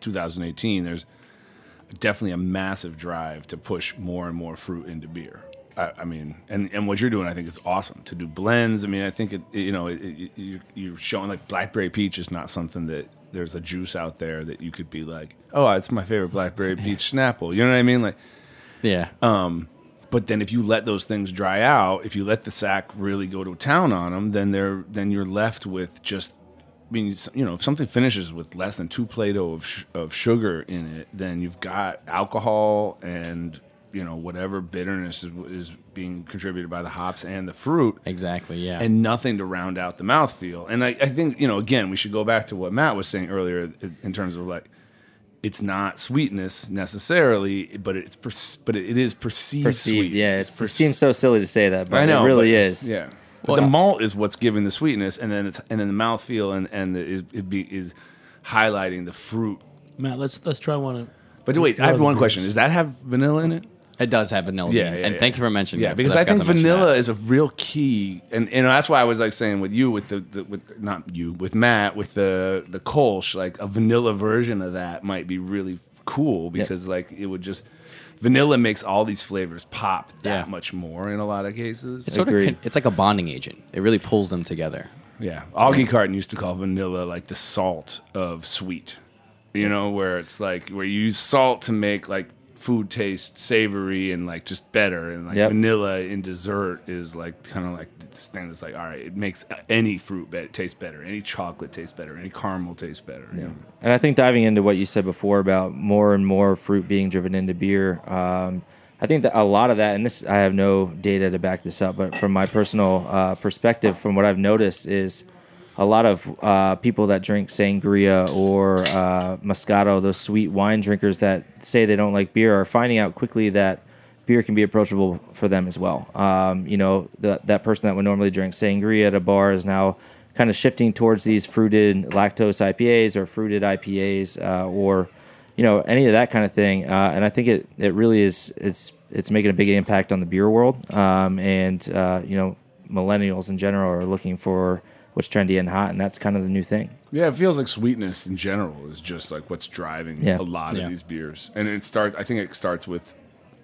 two thousand eighteen, there's definitely a massive drive to push more and more fruit into beer. I, I mean, and, and what you're doing, I think, is awesome to do blends. I mean, I think it, you know, it, it, you, you're showing like blackberry peach is not something that there's a juice out there that you could be like, oh, it's my favorite blackberry peach Snapple. You know what I mean? Like,
Yeah.
um, but then if you let those things dry out, if you let the sack really go to town on them, then they're then you're left with just. I mean, you know, if something finishes with less than two Play-Doh of, sh- of sugar in it, then you've got alcohol and, you know, whatever bitterness is, is being contributed by the hops and the fruit.
Exactly, yeah.
And nothing to round out the mouthfeel. And I, I think, you know, again, we should go back to what Matt was saying earlier in terms of like, it's not sweetness necessarily, but it's per- but it is perceived,
Perceived,
sweet.
yeah.
It's
It's,
per-
it seems so silly to say that, but
I know,
it really
but-
is.
Yeah. But
Well,
the
yeah.
malt is what's giving the sweetness, and then it's and then the mouthfeel and and the, is it be, is highlighting the fruit.
Matt, let's let's try one. Of,
But wait, I have
other
one
beers.
question: does that have vanilla in it?
It does have vanilla.
Yeah,
bean,
yeah,
and
yeah.
thank you for mentioning
Yeah,
that.
because
I
I think
forgot to mention
vanilla
that.
is a real key, and and that's why I was like saying with you, with the, the with not you, with Matt, with the the Kolsch, like a vanilla version of that might be really cool because like it would just vanilla makes all these flavors pop that
Yeah.
much more in a lot of cases.
It's sort of
Agreed.
con- it's like a bonding agent. It really pulls them together.
Yeah, Augie Carton used to call vanilla like the salt of sweet. You know, where it's like where you use salt to make like food taste savory and like just better, and like
Yep.
vanilla in dessert is like kind of like this thing that's like, all right, it makes any fruit be- taste better, any chocolate taste better, any caramel taste better. you know?
And I think diving into what you said before about more and more fruit being driven into beer, um, I think that a lot of that, and this I have no data to back this up, but from my personal uh, perspective, from what I've noticed is a lot of uh, people that drink sangria or uh, Moscato, those sweet wine drinkers that say they don't like beer, are finding out quickly that beer can be approachable for them as well. Um, you know, the, that person that would normally drink sangria at a bar is now kind of shifting towards these fruited lactose I P As or fruited I P As uh, or, you know, any of that kind of thing. Uh, and I think it, it really is, it's, it's making a big impact on the beer world. Um, and, uh, you know, millennials in general are looking for what's trendy and hot, and that's kind of the new thing.
Yeah, it feels like sweetness in general is just like what's driving
Yeah.
a lot
Yeah.
of these beers, and it starts. I think it starts with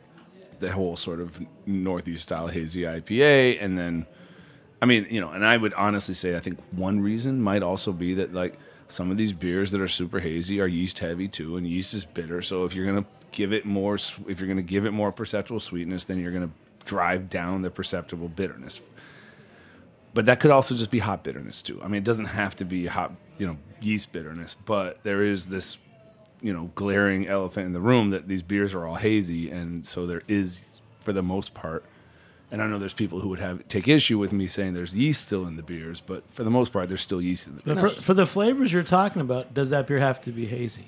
the whole sort of Northeast style hazy I P A, and then, I mean, you know, and I would honestly say I think one reason might also be that like some of these beers that are super hazy are yeast heavy too, and yeast is bitter. So if you're gonna give it more, s- if you're gonna give it more perceptible sweetness, then you're gonna drive down the perceptible bitterness. But that could also just be hot bitterness too. I mean, it doesn't have to be hot, you know, yeast bitterness, but there is this, you know, glaring elephant in the room that these beers are all hazy, and so there is, for the most part, and I know there's people who would have take issue with me saying there's yeast still in the beers, but for the most part, there's still yeast in the beers.
But for, for the flavors you're talking about, does that beer have to be hazy?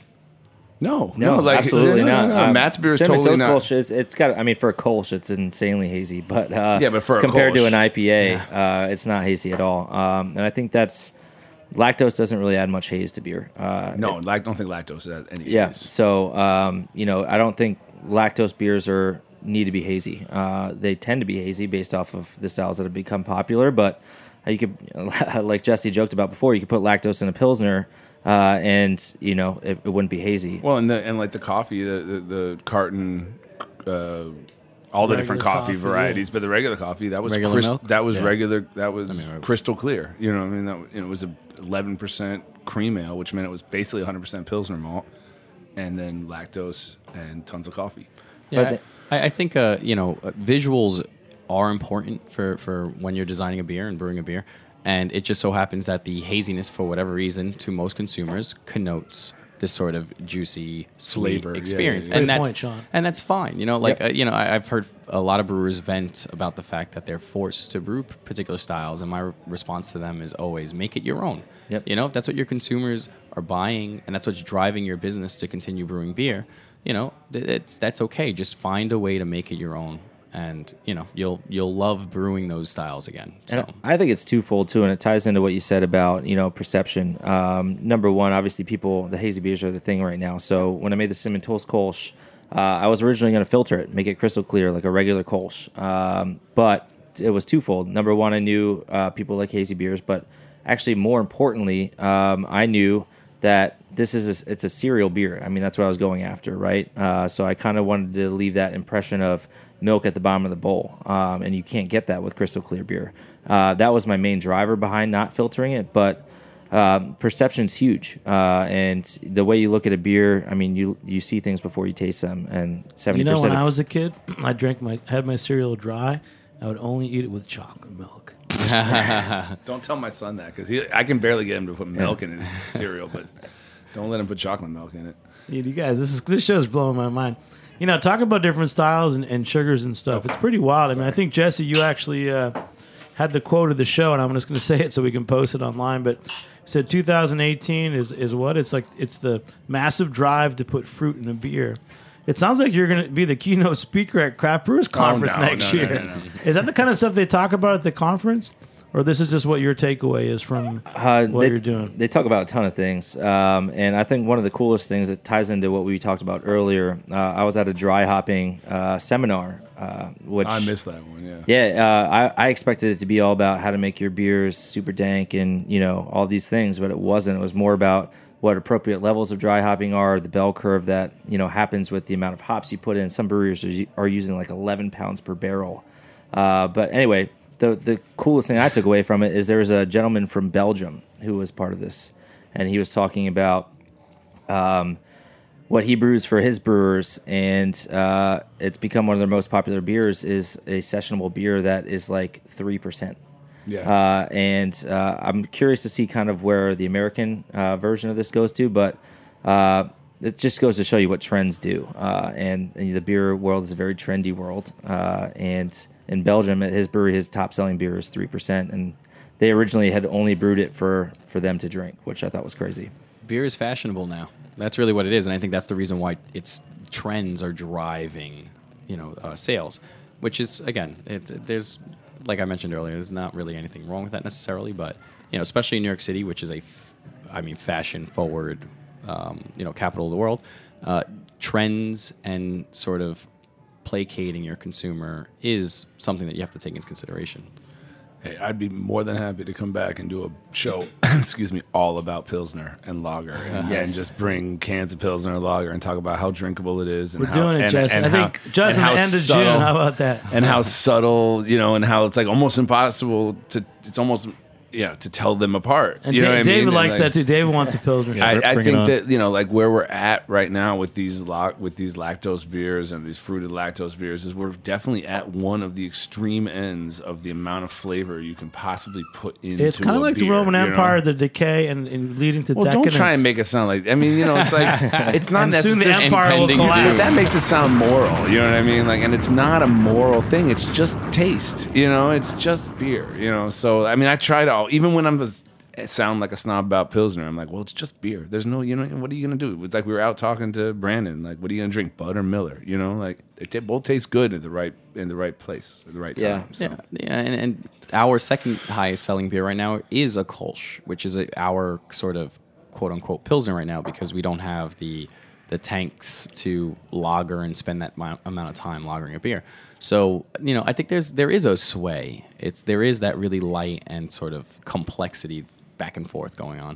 No,
No,
like,
absolutely
no, no,
not.
no, no.
Um,
Matt's beer is
Cinnamon
totally
Toast
not.
Kolsch is, it's got. I mean, for a Kolsch, it's insanely hazy. But uh,
Yeah, but for a
compared to
Kolsch.
an I P A, uh, it's not hazy at all. Um, and I think that's lactose doesn't really add much haze to beer. Uh,
No, like don't think lactose has any.
yeah.
haze.
So um, you know, I don't think lactose beers are need to be hazy. Uh, they tend to be hazy based off of the styles that have become popular. But you could, like Jesse joked about before, you could put lactose in a pilsner. Uh, and you know it, it wouldn't be hazy.
Well, and the and like the coffee, the the, the carton, uh, all the different
Regular
coffee,
coffee,
varieties, but the regular coffee that was
Regular
crys-
milk?
that was
Yeah.
regular, that was
mean,
crystal clear. You know, what I mean, that you know, it was a eleven percent cream ale, which meant it was basically one hundred percent Pilsner malt, and then lactose and tons of coffee.
Yeah,
But
I, I think uh, you know uh, visuals are important for, for when you're designing a beer and brewing a beer, and it just so happens that the haziness, for whatever reason, to most consumers connotes this sort of juicy, sweet
Flavor, yeah,
experience,
yeah, yeah.
and
Great
that's
point, Sean.
and that's fine. You know, like
Yep.
uh, you know, I, I've heard a lot of brewers vent about the fact that they're forced to brew p- particular styles, and my re- response to them is always make it your own.
Yep.
You know, if that's what your consumers are buying, and that's what's driving your business to continue brewing beer, you know, th- it's that's okay. Just find a way to make it your own, and you know, you'll you'll love brewing those styles again. So.
And I think it's twofold too, and it ties into what you said about you know perception. Um, number one, obviously, people the hazy beers are the thing right now. So when I made the Cinnamon Toast Kolsch, uh, I was originally going to filter it, make it crystal clear like a regular Kolsch, um, but it was twofold. Number one, I knew uh, people like hazy beers, but actually more importantly, um, I knew that this is a, it's a cereal beer. I mean, that's what I was going after, right? Uh, so I kind of wanted to leave that impression of milk at the bottom of the bowl, um, and you can't get that with crystal clear beer. Uh, that was my main driver behind not filtering it, but um, perception's huge, uh, and the way you look at a beer, I mean, you you see things before you taste them, and seventy
You know,
percent
when
of,
I was a kid, I drank my had my cereal dry. I would only eat it with chocolate milk.
Don't tell my son that because I can barely get him to put milk in his cereal, but don't let him put chocolate milk in it.
Yeah, you guys, this is this show is blowing my mind. You know, talk about different styles and, and sugars and stuff. It's pretty wild. I mean, I think Jesse, you actually uh, had the quote of the show, and I'm just going to say it so we can post it online. But you said two thousand eighteen is is what? It's like it's the massive drive to put fruit in a beer. It sounds like you're going to be the keynote speaker at Craft Brewers Conference
Oh, no,
next
no,
year.
no, no, no.
Is that the kind of stuff they talk about at the conference? Or this is just what your takeaway is from
Uh,
what
they,
you're doing?
They talk about a ton of things, um, and I think one of the coolest things that ties into what we talked about earlier. Uh, I was at a dry hopping uh, seminar, uh, which
I missed that one. Yeah.
Yeah, uh, I, I expected it to be all about how to make your beers super dank and you know all these things, but it wasn't. It was more about what appropriate levels of dry hopping are, the bell curve that you know happens with the amount of hops you put in. Some breweries are, are using like eleven pounds per barrel. Uh, but anyway. The the coolest thing I took away from it is there was a gentleman from Belgium who was part of this, and he was talking about um, what he brews for his brewers, and uh, it's become one of their most popular beers is a sessionable beer that is like three percent.
Yeah.
Uh, and uh, I'm curious to see kind of where the American uh, version of this goes to, but uh, it just goes to show you what trends do. Uh, and, and the beer world is a very trendy world, uh, and in Belgium, at his brewery, his top-selling beer is three percent, and they originally had only brewed it for, for them to drink, which I thought was crazy.
Beer is fashionable now. That's really what it is, and I think that's the reason why its trends are driving, you know, uh, sales. Which is again, it's there's like I mentioned earlier, there's not really anything wrong with that necessarily, but you know, especially in New York City, which is a, f- I mean, fashion-forward, um, you know, capital of the world, uh, trends and sort of placating your consumer is something that you have to take into consideration.
Hey, I'd be more than happy to come back and do a show, excuse me, all about Pilsner and lager, and,
Yes.
and just bring cans of Pilsner and lager and talk about how drinkable it is. And
We're
how,
doing it,
and,
Justin.
and
I
how-
think Justin,
and
the
how
end of
subtle-
June. How about that?
And how subtle, you know, and how it's like almost impossible to. It's almost yeah to tell them apart.
And
you know
Da-
what I
David
mean?
likes
And, like,
that too. David wants a Pilsner.
I, I
Bring it
think
on.
that you know, like where we're at right now with these lock with these lactose beers and these fruited lactose beers is we're definitely at one of the extreme ends of the amount of flavor you can possibly put into.
It's kind
a
of like the
beer,
Roman
you know?
Empire, the decay, and, and leading to
Well,
decadence.
don't try and make it sound like. I mean, you know, it's like it's not
And soon the
necessarily.
empire will
impending
collapse.
But that makes it sound moral, you know what I mean? Like, and it's not a moral thing. It's just taste, you know. It's just beer, you know. So, I mean, I try to even when I'm just sound like a snob about Pilsner. I'm like, well, it's just beer. There's no, you know, what are you gonna do? It's like we were out talking to Brandon. Like, what are you gonna drink, Bud or Miller? You know, like they t- both taste good at the right in the right place at the right
Yeah.
time. So.
Yeah, yeah, and, and our second highest selling beer right now is a Kolsch, which is a, our sort of quote unquote Pilsner right now because we don't have the the tanks to lager and spend that mi- amount of time lagering a beer. So you know, I think there's there is a sway. It's there is that really light and sort of complexity back and forth going on.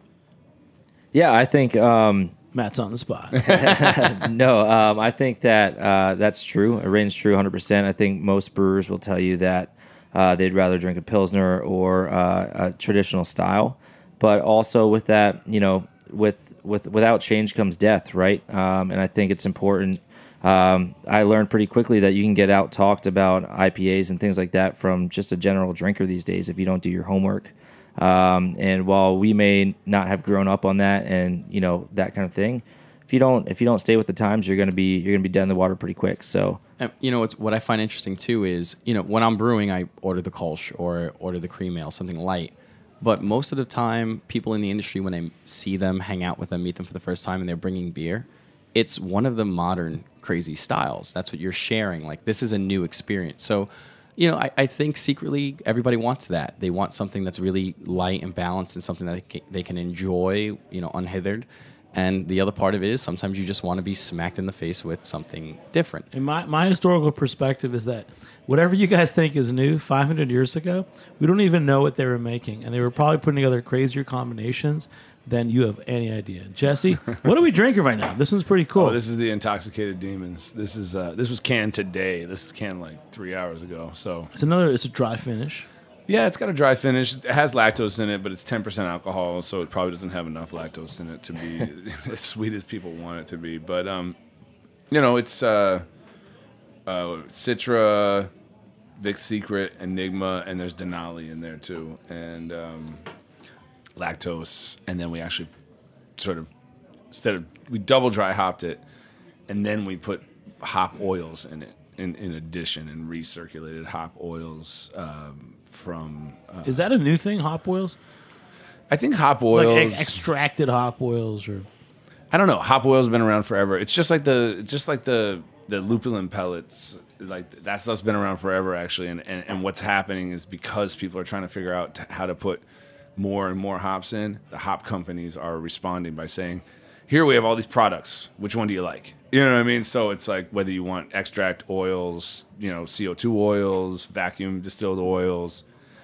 Yeah, I think um,
Matt's on the spot.
no, um, I think that uh, that's true. It reigns true one hundred percent. I think most brewers will tell you that uh, they'd rather drink a Pilsner or uh, a traditional style. But also with that, you know, with with without change comes death, right? Um, and I think it's important. Um, I learned pretty quickly that you can get out talked about I P As and things like that from just a general drinker these days if you don't do your homework. Um, and while we may not have grown up on that and, you know, that kind of thing, if you don't if you don't stay with the times, you're going to be you're going to be dead in the water pretty quick. So,
And, you know, it's, what I find interesting too is, you know, when I'm brewing, I order the Kolsch or order the cream ale, something light. But most of the time, people in the industry, when I see them, hang out with them, meet them for the first time, and they're bringing beer, it's one of the modern crazy styles. That's what you're sharing. Like, this is a new experience. So, you know, I, I think secretly everybody wants that. They want something that's really light and balanced and something that they can, they can enjoy, you know, unhindered. And the other part of it is sometimes you just want to be smacked in the face with something different.
And my, my historical perspective is that whatever you guys think is new five hundred years ago, we don't even know what they were making. And they were probably putting together crazier combinations than you have any idea. Jesse, what are we drinking right now? This one's pretty cool.
Oh, this is the Intoxicated Demons. This is uh, this was canned today. This is canned like three hours ago. So
it's another. It's a dry finish.
Yeah, it's got a dry finish. It has lactose in it, but it's ten percent alcohol, so it probably doesn't have enough lactose in it to be as sweet as people want it to be. But um, you know, it's uh, uh, Citra, Vic's Secret, Enigma, and there's Denali in there too, and um, lactose. And then we actually sort of instead of we double dry hopped it, and then we put hop oils in it in, in addition, and recirculated hop oils. Um, From uh,
is that a new thing? Hop oils?
I think hop oils,
like ex- extracted hop oils, or
I don't know. Hop oils have been around forever. It's just like the just like the the lupulin pellets. Like that stuff's been around forever, actually. And, and and what's happening is because people are trying to figure out how to put more and more hops in, the hop companies are responding by saying, "Here we have all these products. Which one do you like?" You know what I mean? So it's like whether you want extract oils, you know, C O two oils, vacuum distilled oils,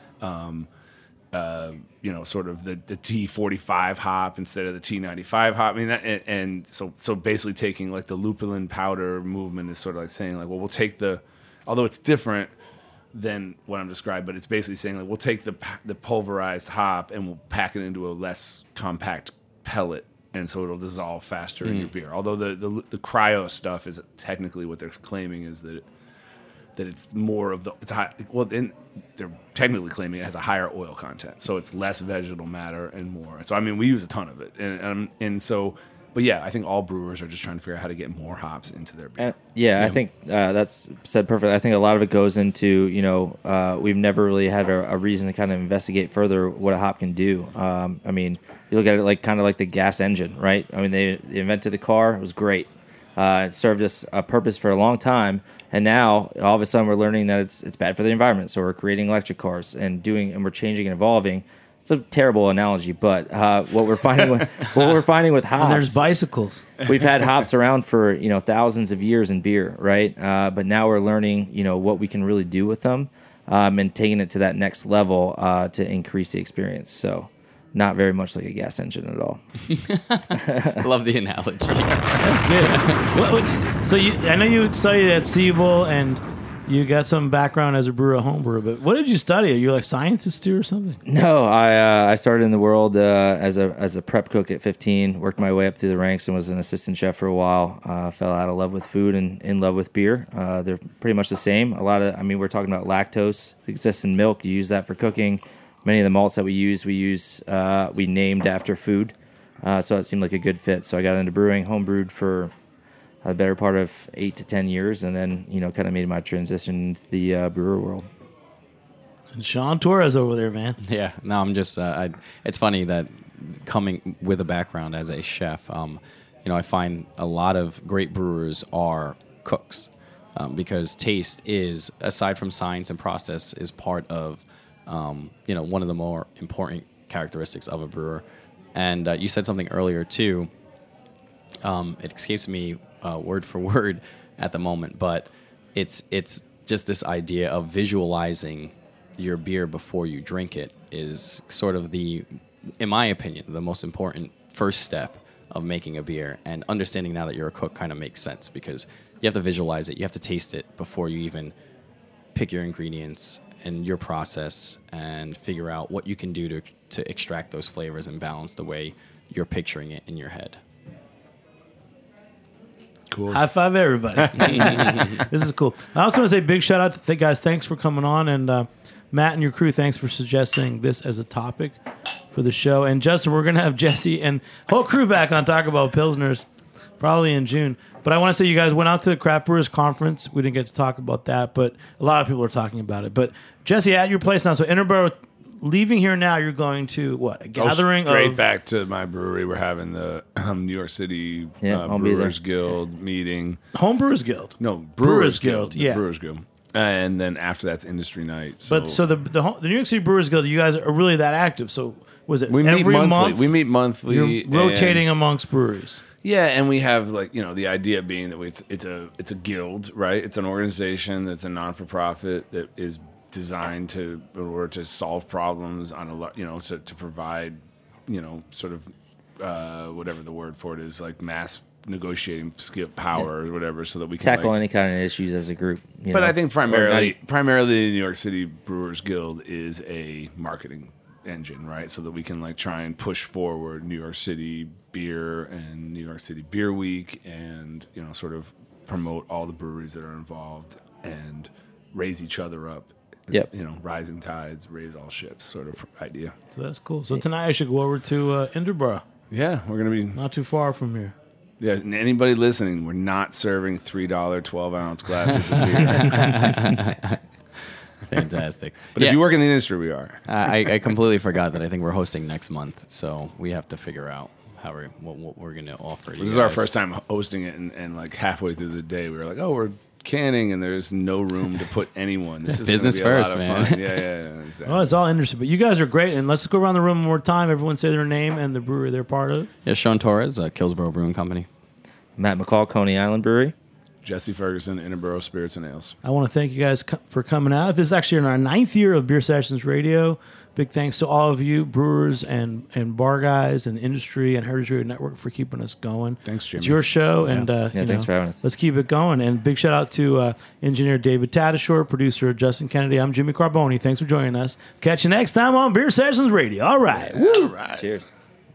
um, uh, you know, sort of the, the T forty-five hop instead of the T ninety-five hop. I mean, that, and, and so so basically taking like the lupulin powder movement is sort of like saying like, well, we'll take the, although it's different than what I'm describing, but it's basically saying like we'll take the the pulverized hop and we'll pack it into a less compact pellet. And so it'll dissolve faster mm. in your beer. Although the, the the cryo stuff is technically what they're claiming is that it, that it's more of the it's high, well then they're technically claiming it has a higher oil content, so it's less vegetal matter and more. So I mean we use a ton of it, and and, and so but yeah, I think all brewers are just trying to figure out how to get more hops into their beer.
Uh, yeah,
yeah,
I think uh, that's said perfectly. I think a lot of it goes into, you know, uh, we've never really had a, a reason to kind of investigate further what a hop can do. Um, I mean, you look at it like kind of like the gas engine, right? I mean, they, they invented the car. It was great. Uh, it served us a purpose for a long time. And now, all of a sudden, we're learning that it's it's bad for the environment. So we're creating electric cars and doing, and we're changing and evolving. It's a terrible analogy, but uh, what we're finding with what we're finding with hops.
And there's bicycles.
We've had hops around for you know thousands of years in beer, right? Uh, but now we're learning you know what we can really do with them, um, and taking it to that next level uh, to increase the experience. So, not very much like a gas engine at all.
I love the analogy.
That's good. what, what, so you, I know you studied at Siebel and you got some background as a brewer, a home brewer, but what did you study? Are you like scientist too or something?
No, I uh, I started in the world uh, as a as a prep cook at fifteen. Worked my way up through the ranks and was an assistant chef for a while. Uh, fell out of love with food and in love with beer. Uh, they're pretty much the same. A lot of, I mean, we're talking about lactose exists in milk. You use that for cooking. Many of the malts that we use, we use uh, we named after food. Uh, so it seemed like a good fit. So I got into brewing, home brewed for the better part of eight to ten years, and then you know kind of made my transition into the uh, brewer world.
And Sean Torres over there, man.
Yeah, no, I'm just. Uh, I, it's funny that coming with a background as a chef, um, you know, I find a lot of great brewers are cooks um, because taste is, aside from science and process, is part of um, you know one of the more important characteristics of a brewer. And uh, you said something earlier too. Um, it escapes me uh, word for word at the moment, but it's it's just this idea of visualizing your beer before you drink it is sort of the, in my opinion, the most important first step of making a beer. And understanding now that you're a cook kind of makes sense because you have to visualize it, you have to taste it before you even pick your ingredients and your process and figure out what you can do to to extract those flavors and balance the way you're picturing it in your head.
Cool.
High five, everybody. This is cool. I also want to say big shout out to th- guys. Thanks for coming on. And uh, Matt and your crew, thanks for suggesting this as a topic for the show. And Justin, we're going to have Jesse and whole crew back on Talk About Pilsners probably in June. But I want to say you guys went out to the Craft Brewers Conference. We didn't get to talk about that, but a lot of people are talking about it. But Jesse, at your place now, so Interborough, leaving here now, you're going to what? A gathering?
Go straight
of...
back to my brewery. We're having the um, New York City
Yeah,
uh,
I'll be
Brewers
there.
Guild meeting.
Home Brewers Guild.
No, Brewers,
Brewers
Guild.
Guild,
the
yeah.
Brewers Guild. And then after that's industry night. So
But so the the, home, the New York City Brewers Guild, you guys are really that active. So was it
we meet
every
monthly.
month?
We meet monthly.
You're rotating
and-
amongst breweries.
Yeah, and we have like you know the idea being that it's it's a it's a guild, right? It's an organization that's a non for profit that is designed to in order to solve problems on a lot, you know, to, to provide, you know, sort of uh, whatever the word for it is, like mass negotiating skill power or whatever, so that we can
Tackle
like,
any kind of issues as a group. You
But
know?
I think
Or not
primarily,
e-
primarily the New York City Brewers Guild is a marketing engine, right? So that we can like try and push forward New York City beer and New York City Beer Week, and you know, sort of promote all the breweries that are involved and raise each other up.
Yep.
You know, rising tides raise all ships, sort of idea.
So that's cool. So tonight I should go over to uh, Inderborough,
Yeah, we're gonna be.
not too far from here.
Yeah, and anybody listening, we're not serving three dollar twelve ounce glasses of beer.
Fantastic.
But
Yeah,
if you work in the industry, we are.
I, I completely forgot that I think we're hosting next month, so we have to figure out how we're what, what we're going to offer. to
This
you
is our
guys.
first time hosting it, and, and like halfway through the day, we were like, "Oh, we're canning, and there's no room to put anyone. This is
Business
gonna be
first,
a lot
man.
of fun." Yeah, yeah, yeah. Exactly.
Well, it's all interesting, but you guys are great. And let's go around the room one more time. Everyone say their name and the brewery they're part of.
Yeah, Sean Torres, uh, Killsborough Brewing Company.
Matt McCall, Coney Island Brewery.
Jesse Ferguson, Interborough Spirits and Ales.
I want to thank you guys co- for coming out. This is actually in our ninth year of Beer Sessions Radio. Big thanks to all of you, brewers and, and bar guys and industry and Heritage Radio Network for keeping us going.
Thanks, Jimmy.
It's your show, and uh,
Yeah,
you
thanks
know,
for having us.
Let's keep it going. And big shout out to uh, engineer David Tadashore, producer Justin Kennedy. I'm Jimmy Carboni. Thanks for joining us. Catch you next time on Beer Sessions Radio. All right. Woo.
All right.
Cheers.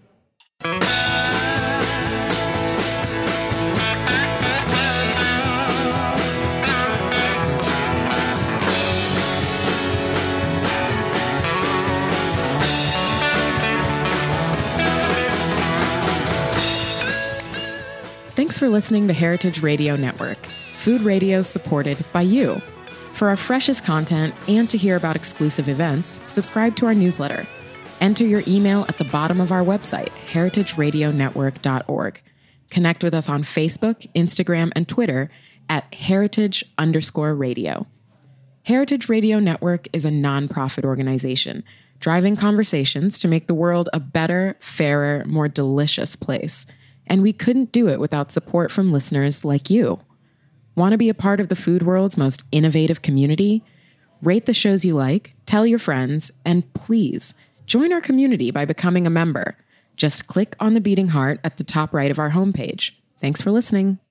Thanks for listening to Heritage Radio Network, food radio supported by you. For our freshest content and to hear about exclusive events, subscribe to our newsletter. Enter your email at the bottom of our website, heritage radio network dot org. Connect with us on Facebook, Instagram, and Twitter at heritage underscore radio. Heritage Radio Network is a nonprofit organization driving conversations to make the world a better, fairer, more delicious place. And we couldn't do it without support from listeners like you. Want to be a part of the food world's most innovative community? Rate the shows you like, tell your friends, and please join our community by becoming a member. Just click on the beating heart at the top right of our homepage. Thanks for listening.